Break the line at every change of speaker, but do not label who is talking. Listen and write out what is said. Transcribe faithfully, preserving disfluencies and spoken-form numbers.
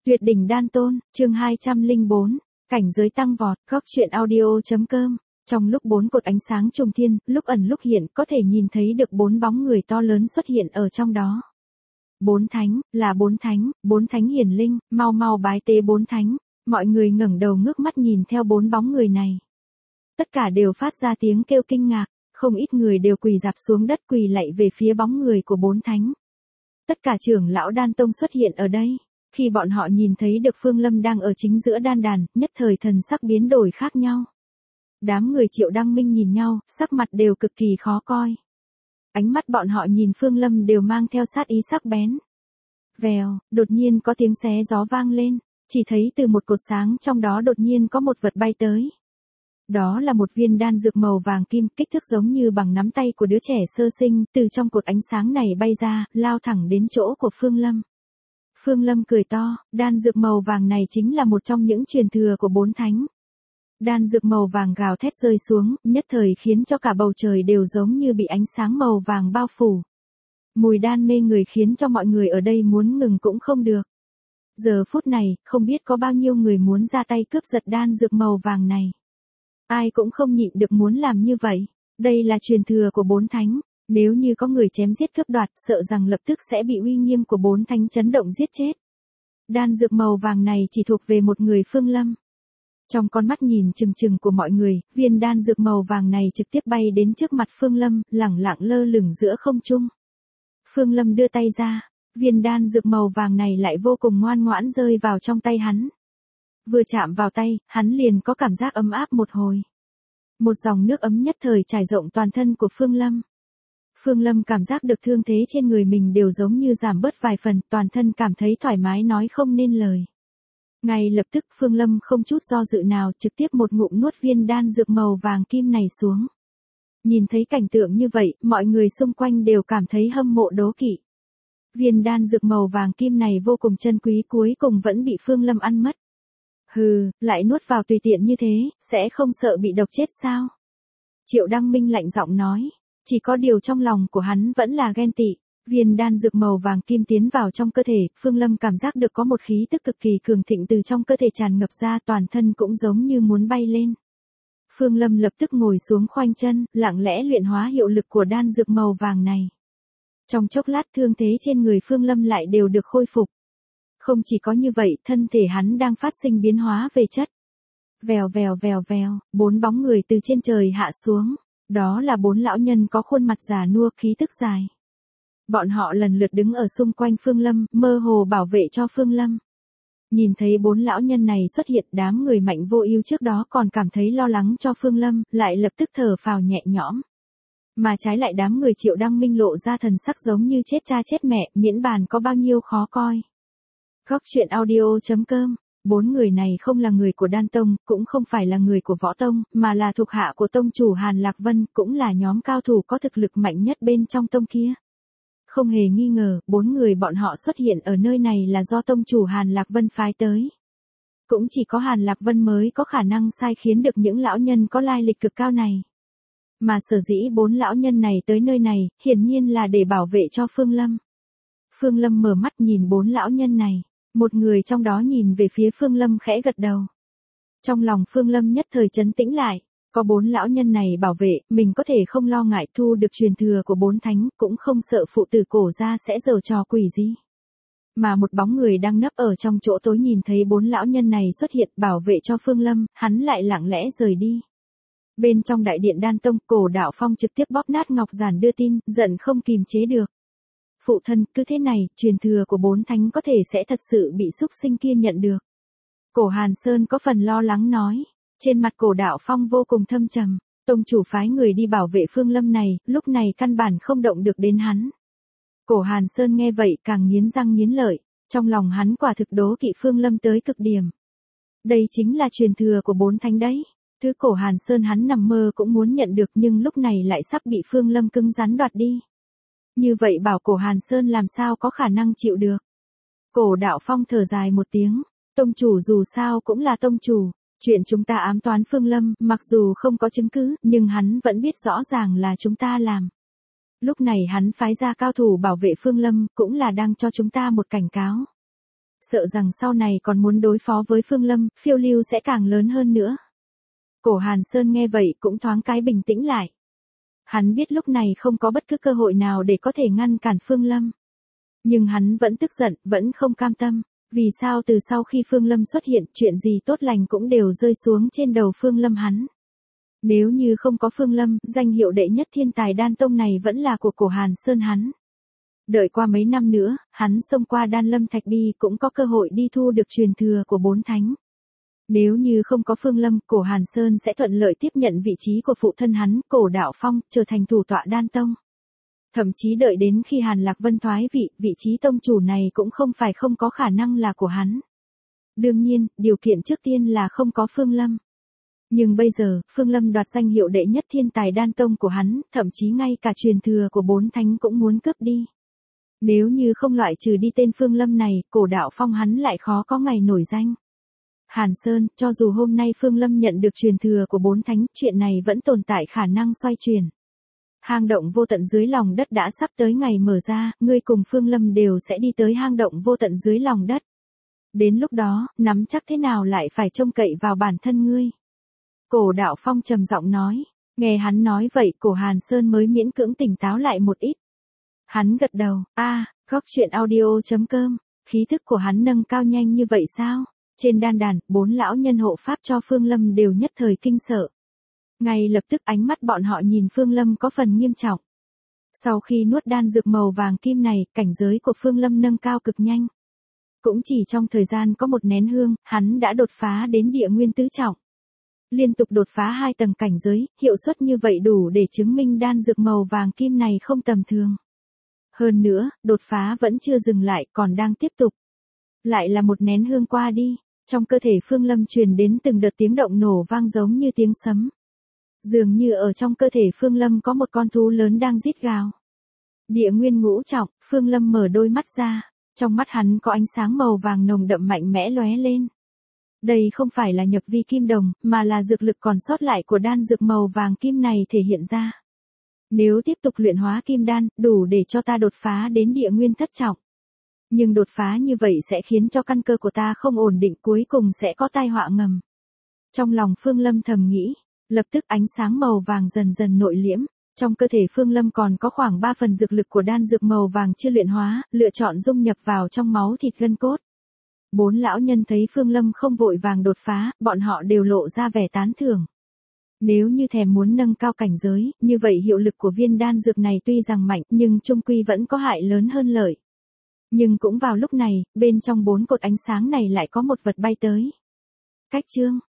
Tuyệt đỉnh đan tôn, chương hai trăm lẻ bốn, cảnh giới tăng vọt, góc truyện audio.com. Trong lúc bốn cột ánh sáng trùng thiên, lúc ẩn lúc hiện, có thể nhìn thấy được bốn bóng người to lớn xuất hiện ở trong đó. Bốn thánh, là bốn thánh, bốn thánh hiển linh, mau mau bái tế bốn thánh. Mọi người ngẩng đầu ngước mắt nhìn theo bốn bóng người này. Tất cả đều phát ra tiếng kêu kinh ngạc, không ít người đều quỳ rạp xuống đất quỳ lạy về phía bóng người của bốn thánh. Tất cả trưởng lão đan tông xuất hiện ở đây. Khi bọn họ nhìn thấy được Phương Lâm đang ở chính giữa đan đàn, nhất thời thần sắc biến đổi khác nhau. Đám người Triệu Đăng Minh nhìn nhau, sắc mặt đều cực kỳ khó coi. Ánh mắt bọn họ nhìn Phương Lâm đều mang theo sát ý sắc bén. Vèo, đột nhiên có tiếng xé gió vang lên, chỉ thấy từ một cột sáng trong đó đột nhiên có một vật bay tới. Đó là một viên đan dược màu vàng kim, kích thước giống như bằng nắm tay của đứa trẻ sơ sinh, từ trong cột ánh sáng này bay ra, lao thẳng đến chỗ của Phương Lâm. Phương Lâm cười to, đan dược màu vàng này chính là một trong những truyền thừa của bốn thánh. Đan dược màu vàng gào thét rơi xuống, nhất thời khiến cho cả bầu trời đều giống như bị ánh sáng màu vàng bao phủ. Mùi đan mê người khiến cho mọi người ở đây muốn ngừng cũng không được. Giờ phút này, không biết có bao nhiêu người muốn ra tay cướp giật đan dược màu vàng này. Ai cũng không nhịn được muốn làm như vậy. Đây là truyền thừa của bốn thánh. Nếu như có người chém giết cướp đoạt, sợ rằng lập tức sẽ bị uy nghiêm của bốn thánh chấn động giết chết. Đan dược màu vàng này chỉ thuộc về một người Phương Lâm. Trong con mắt nhìn chừng chừng của mọi người, viên đan dược màu vàng này trực tiếp bay đến trước mặt Phương Lâm, lẳng lặng lơ lửng giữa không trung. Phương Lâm đưa tay ra, viên đan dược màu vàng này lại vô cùng ngoan ngoãn rơi vào trong tay hắn. Vừa chạm vào tay, hắn liền có cảm giác ấm áp một hồi. Một dòng nước ấm nhất thời trải rộng toàn thân của Phương Lâm. Phương Lâm cảm giác được thương thế trên người mình đều giống như giảm bớt vài phần, toàn thân cảm thấy thoải mái nói không nên lời. Ngay lập tức Phương Lâm không chút do dự nào trực tiếp một ngụm nuốt viên đan dược màu vàng kim này xuống. Nhìn thấy cảnh tượng như vậy, mọi người xung quanh đều cảm thấy hâm mộ đố kỵ. Viên đan dược màu vàng kim này vô cùng chân quý cuối cùng vẫn bị Phương Lâm ăn mất. Hừ, lại nuốt vào tùy tiện như thế, sẽ không sợ bị độc chết sao? Triệu Đăng Minh lạnh giọng nói. Chỉ có điều trong lòng của hắn vẫn là ghen tị. Viên đan dược màu vàng kim tiến vào trong cơ thể, Phương Lâm cảm giác được có một khí tức cực kỳ cường thịnh từ trong cơ thể tràn ngập ra, toàn thân cũng giống như muốn bay lên. Phương Lâm lập tức ngồi xuống khoanh chân, lặng lẽ luyện hóa hiệu lực của đan dược màu vàng này. Trong chốc lát thương thế trên người Phương Lâm lại đều được khôi phục. Không chỉ có như vậy, thân thể hắn đang phát sinh biến hóa về chất. Vèo vèo vèo vèo, bốn bóng người từ trên trời hạ xuống. Đó là bốn lão nhân có khuôn mặt già nua, khí tức dài. Bọn họ lần lượt đứng ở xung quanh Phương Lâm, mơ hồ bảo vệ cho Phương Lâm. Nhìn thấy bốn lão nhân này xuất hiện, đám người mạnh vô ưu trước đó còn cảm thấy lo lắng cho Phương Lâm, lại lập tức thở phào nhẹ nhõm. Mà trái lại đám người Triệu Đăng Minh lộ ra thần sắc giống như chết cha chết mẹ, miễn bàn có bao nhiêu khó coi. Góc truyện audio.com. Bốn người này không là người của Đan Tông, cũng không phải là người của Võ Tông, mà là thuộc hạ của tông chủ Hàn Lạc Vân, cũng là nhóm cao thủ có thực lực mạnh nhất bên trong tông kia. Không hề nghi ngờ, bốn người bọn họ xuất hiện ở nơi này là do tông chủ Hàn Lạc Vân phái tới. Cũng chỉ có Hàn Lạc Vân mới có khả năng sai khiến được những lão nhân có lai lịch cực cao này. Mà sở dĩ bốn lão nhân này tới nơi này, hiển nhiên là để bảo vệ cho Phương Lâm. Phương Lâm mở mắt nhìn bốn lão nhân này. Một người trong đó nhìn về phía Phương Lâm khẽ gật đầu. Trong lòng Phương Lâm nhất thời trấn tĩnh lại, có bốn lão nhân này bảo vệ, mình có thể không lo ngại thu được truyền thừa của bốn thánh, cũng không sợ phụ tử cổ gia sẽ giở trò quỷ gì. Mà một bóng người đang nấp ở trong chỗ tối nhìn thấy bốn lão nhân này xuất hiện bảo vệ cho Phương Lâm, hắn lại lặng lẽ rời đi. Bên trong đại điện Đan Tông, Cổ Đạo Phong trực tiếp bóp nát ngọc giản đưa tin, giận không kìm chế được. Phụ thân, cứ thế này, truyền thừa của bốn thánh có thể sẽ thật sự bị xúc sinh kia nhận được. Cổ Hàn Sơn có phần lo lắng nói. Trên mặt Cổ Đạo Phong vô cùng thâm trầm. Tông chủ phái người đi bảo vệ Phương Lâm này, lúc này căn bản không động được đến hắn. Cổ Hàn Sơn nghe vậy càng nghiến răng nghiến lợi. Trong lòng hắn quả thực đố kỵ Phương Lâm tới cực điểm. Đây chính là truyền thừa của bốn thánh đấy. Thứ Cổ Hàn Sơn hắn nằm mơ cũng muốn nhận được, nhưng lúc này lại sắp bị Phương Lâm cứng rắn đoạt đi. Như vậy bảo Cổ Hàn Sơn làm sao có khả năng chịu được. Cổ Đạo Phong thở dài một tiếng, tông chủ dù sao cũng là tông chủ, chuyện chúng ta ám toán Phương Lâm, mặc dù không có chứng cứ, nhưng hắn vẫn biết rõ ràng là chúng ta làm. Lúc này hắn phái ra cao thủ bảo vệ Phương Lâm, cũng là đang cho chúng ta một cảnh cáo. Sợ rằng sau này còn muốn đối phó với Phương Lâm, phiêu lưu sẽ càng lớn hơn nữa. Cổ Hàn Sơn nghe vậy cũng thoáng cái bình tĩnh lại. Hắn biết lúc này không có bất cứ cơ hội nào để có thể ngăn cản Phương Lâm. Nhưng hắn vẫn tức giận, vẫn không cam tâm. Vì sao từ sau khi Phương Lâm xuất hiện, chuyện gì tốt lành cũng đều rơi xuống trên đầu Phương Lâm hắn. Nếu như không có Phương Lâm, danh hiệu đệ nhất thiên tài đan tông này vẫn là của Cổ Hàn Sơn hắn. Đợi qua mấy năm nữa, hắn xông qua đan lâm thạch bi cũng có cơ hội đi thu được truyền thừa của bốn thánh. Nếu như không có Phương Lâm, Cổ Hàn Sơn sẽ thuận lợi tiếp nhận vị trí của phụ thân hắn, Cổ Đạo Phong, trở thành thủ tọa đan tông. Thậm chí đợi đến khi Hàn Lạc Vân thoái vị, vị trí tông chủ này cũng không phải không có khả năng là của hắn. Đương nhiên, điều kiện trước tiên là không có Phương Lâm. Nhưng bây giờ, Phương Lâm đoạt danh hiệu đệ nhất thiên tài đan tông của hắn, thậm chí ngay cả truyền thừa của bốn thánh cũng muốn cướp đi. Nếu như không loại trừ đi tên Phương Lâm này, Cổ Đạo Phong hắn lại khó có ngày nổi danh. Hàn Sơn, cho dù hôm nay Phương Lâm nhận được truyền thừa của bốn thánh, chuyện này vẫn tồn tại khả năng xoay chuyển. Hang động vô tận dưới lòng đất đã sắp tới ngày mở ra, ngươi cùng Phương Lâm đều sẽ đi tới hang động vô tận dưới lòng đất. Đến lúc đó, nắm chắc thế nào lại phải trông cậy vào bản thân ngươi. Cổ Đạo Phong trầm giọng nói, nghe hắn nói vậy Cổ Hàn Sơn mới miễn cưỡng tỉnh táo lại một ít. Hắn gật đầu, a, à, góc chuyện audio chấm com, khí thức của hắn nâng cao nhanh như vậy sao? Trên đan đàn, bốn lão nhân hộ pháp cho Phương Lâm đều nhất thời kinh sợ. Ngay lập tức ánh mắt bọn họ nhìn Phương Lâm có phần nghiêm trọng. Sau khi nuốt đan dược màu vàng kim này, cảnh giới của Phương Lâm nâng cao cực nhanh. Cũng chỉ trong thời gian có một nén hương, hắn đã đột phá đến địa nguyên tứ trọng. Liên tục đột phá hai tầng cảnh giới, hiệu suất như vậy đủ để chứng minh đan dược màu vàng kim này không tầm thường. Hơn nữa, đột phá vẫn chưa dừng lại, còn đang tiếp tục. Lại là một nén hương qua đi, trong cơ thể Phương Lâm truyền đến từng đợt tiếng động nổ vang giống như tiếng sấm. Dường như ở trong cơ thể Phương Lâm có một con thú lớn đang rít gào. Địa nguyên ngũ trọng, Phương Lâm mở đôi mắt ra, trong mắt hắn có ánh sáng màu vàng nồng đậm mạnh mẽ lóe lên. Đây không phải là nhập vi kim đồng, mà là dược lực còn sót lại của đan dược màu vàng kim này thể hiện ra. Nếu tiếp tục luyện hóa kim đan, đủ để cho ta đột phá đến địa nguyên thất trọng. Nhưng đột phá như vậy sẽ khiến cho căn cơ của ta không ổn định, cuối cùng sẽ có tai họa ngầm. Trong lòng Phương Lâm thầm nghĩ, lập tức ánh sáng màu vàng dần dần nội liễm, trong cơ thể Phương Lâm còn có khoảng ba phần dược lực của đan dược màu vàng chưa luyện hóa, lựa chọn dung nhập vào trong máu thịt gân cốt. Bốn lão nhân thấy Phương Lâm không vội vàng đột phá, bọn họ đều lộ ra vẻ tán thưởng. Nếu như thèm muốn nâng cao cảnh giới, như vậy hiệu lực của viên đan dược này tuy rằng mạnh, nhưng chung quy vẫn có hại lớn hơn lợi. Nhưng cũng vào lúc này, bên trong bốn cột ánh sáng này lại có một vật bay tới. Cách chương